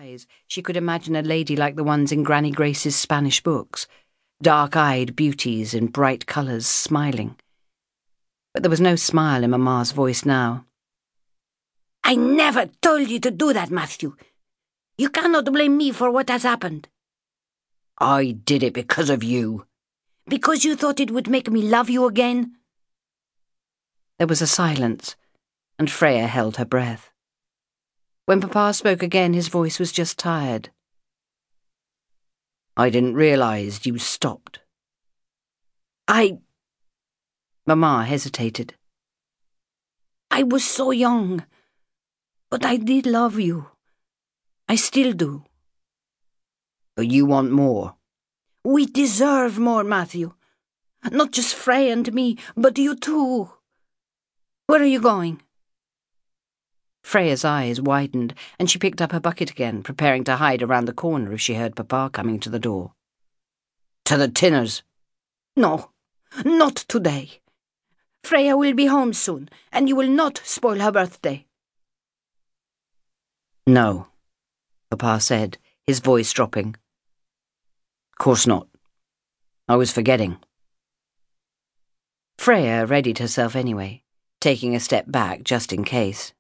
eyes, she could imagine a lady like the ones in Granny Grace's Spanish books, dark-eyed beauties in bright colours, smiling. But there was no smile in Mamma's voice now. "I never told you to do that, Matthew. You cannot blame me for what has happened." "I did it because of you." "Because you thought it would make me love you again?" There was a silence, and Freya held her breath. When Papa spoke again, his voice was just tired. "I didn't realise you stopped." Mamma hesitated. "I was so young, but I did love you. I still do." "But you want more." "We deserve more, Matthew. Not just Freya and me, but you too. Where are you going?" Freya's eyes widened, and she picked up her bucket again, preparing to hide around the corner if she heard Papa coming to the door. "To the Tinners." "No, not today. Freya will be home soon, and you will not spoil her birthday." "No," Papa said, his voice dropping. "Of course not. I was forgetting." Freya readied herself anyway, taking a step back just in case.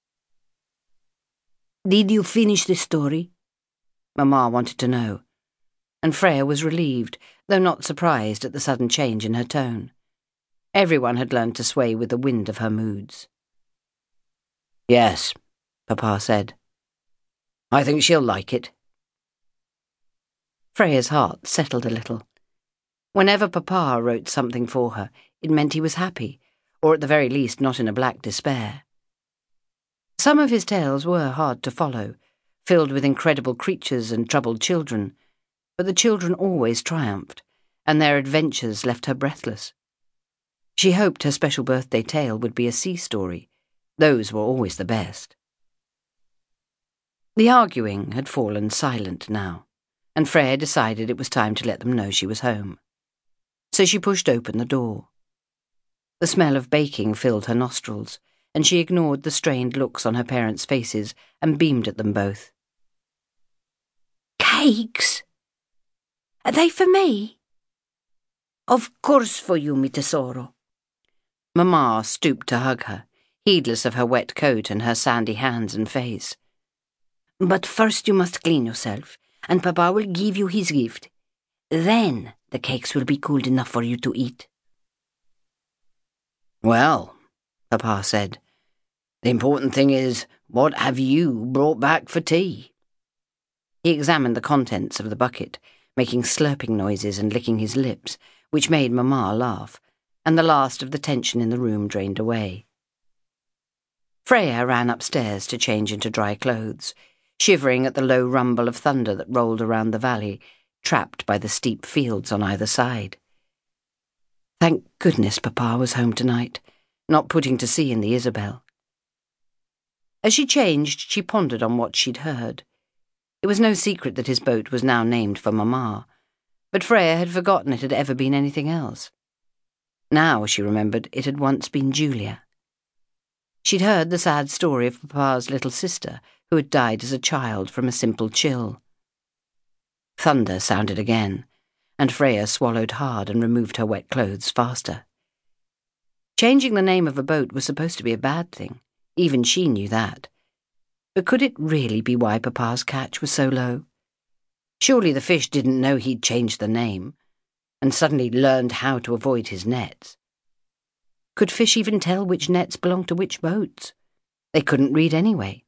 "Did you finish the story?" Mamma wanted to know, and Freya was relieved, though not surprised at the sudden change in her tone. Everyone had learned to sway with the wind of her moods. "Yes," Papa said. "I think she'll like it." Freya's heart settled a little. Whenever Papa wrote something for her, it meant he was happy, or at the very least not in a black despair. Some of his tales were hard to follow, filled with incredible creatures and troubled children, but the children always triumphed, and their adventures left her breathless. She hoped her special birthday tale would be a sea story. Those were always the best. The arguing had fallen silent now, and Freya decided it was time to let them know she was home. So she pushed open the door. The smell of baking filled her nostrils, and she ignored the strained looks on her parents' faces and beamed at them both. "Cakes? Are they for me?" "Of course for you, mi tesoro." Mamma stooped to hug her, heedless of her wet coat and her sandy hands and face. "But first you must clean yourself, and Papa will give you his gift. Then the cakes will be cold enough for you to eat." "Well," Papa said, "the important thing is, what have you brought back for tea?" He examined the contents of the bucket, making slurping noises and licking his lips, which made Mamma laugh, and the last of the tension in the room drained away. Freya ran upstairs to change into dry clothes, shivering at the low rumble of thunder that rolled around the valley, trapped by the steep fields on either side. Thank goodness Papa was home tonight, not putting to sea in the Isabel. As she changed, she pondered on what she'd heard. It was no secret that his boat was now named for Mamma, but Freya had forgotten it had ever been anything else. Now, she remembered, it had once been Julia. She'd heard the sad story of Papa's little sister, who had died as a child from a simple chill. Thunder sounded again, and Freya swallowed hard and removed her wet clothes faster. Changing the name of a boat was supposed to be a bad thing. Even she knew that. But could it really be why Papa's catch was so low? Surely the fish didn't know he'd changed the name, and suddenly learned how to avoid his nets. Could fish even tell which nets belonged to which boats? They couldn't read anyway.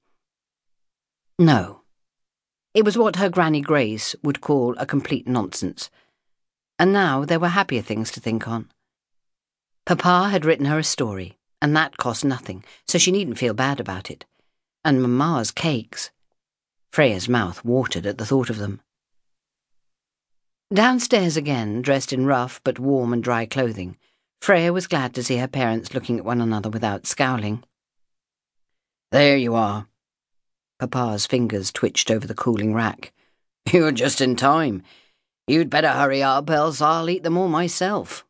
No. It was what her Granny Grace would call a complete nonsense. And now there were happier things to think on. Papa had written her a story, and that cost nothing, so she needn't feel bad about it. And Mamma's cakes. Freya's mouth watered at the thought of them. Downstairs again, dressed in rough but warm and dry clothing, Freya was glad to see her parents looking at one another without scowling. "There you are." Papa's fingers twitched over the cooling rack. "You're just in time. You'd better hurry up, else I'll eat them all myself."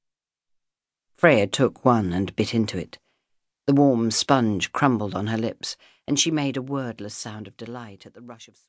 Freya took one and bit into it. The warm sponge crumbled on her lips, and she made a wordless sound of delight at the rush of